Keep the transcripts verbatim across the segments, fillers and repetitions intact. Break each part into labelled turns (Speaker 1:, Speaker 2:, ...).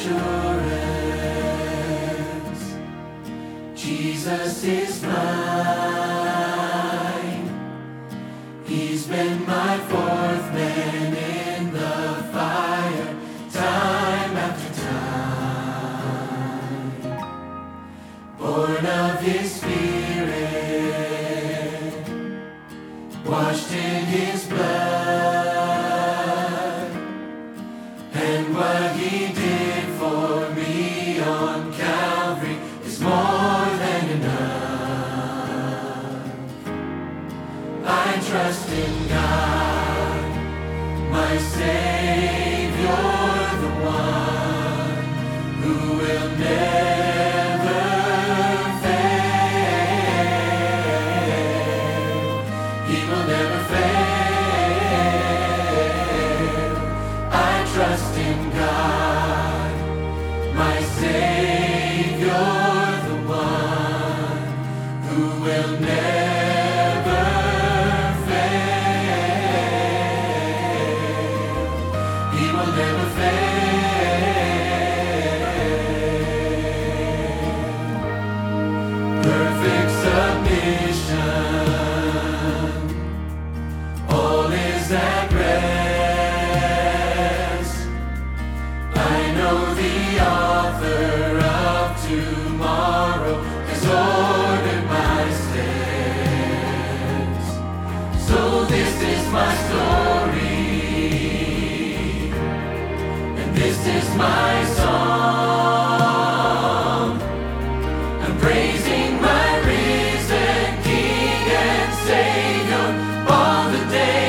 Speaker 1: assurance. Jesus is mine. He's been my fourth man in the fire, time after time. Born of His Spirit, washed in His blood, and what He did for me on Calvary is more than enough. I trust in God, my Savior, the one who will never fail. He will never fail. I trust in God, my Savior, the one who will never fail. He will never fail. Perfect submission, all is at rest. I know the author of tomorrow has ordered my steps. So this is my story, and this is my song. I'm praising my risen King and Savior all the day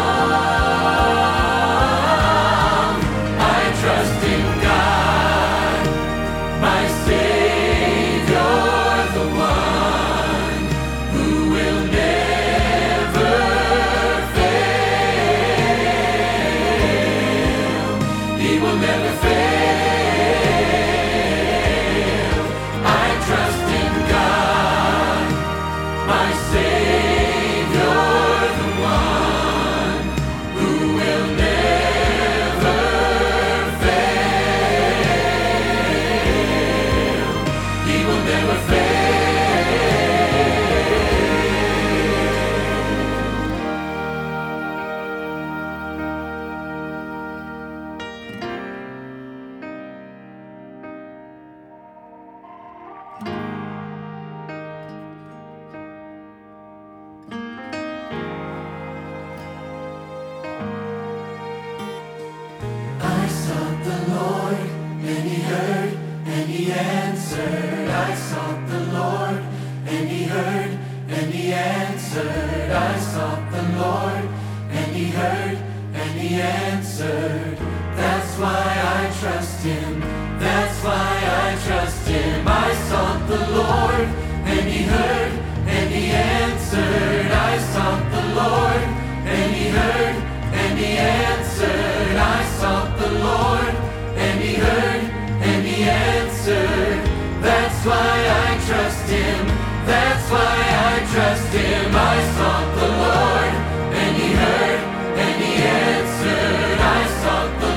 Speaker 1: long. I trust in God, my Savior, the one who will never fail. He will never fail. I trust in God, my Savior, the one who will never fail. He will never fail. I sought the Lord, and He heard, and He answered. I sought the Lord, and He heard, and He answered. I sought the Lord, and He heard, and He answered. That's why I trust Him. That's why I trust Him. I sought the Lord, and He heard, and He answered. I sought the Lord, and He heard, and He answered. I sought the Lord, and He heard, and He answered. That's why I trust Him. That's why I trust Him. I sought the Lord, and He heard, and He answered. I sought the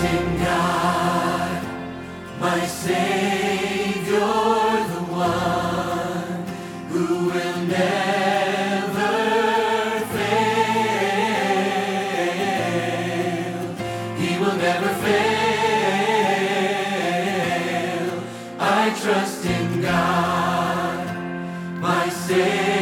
Speaker 1: in God, my Savior, the one who will never fail. He will never fail. I trust in God, my Savior.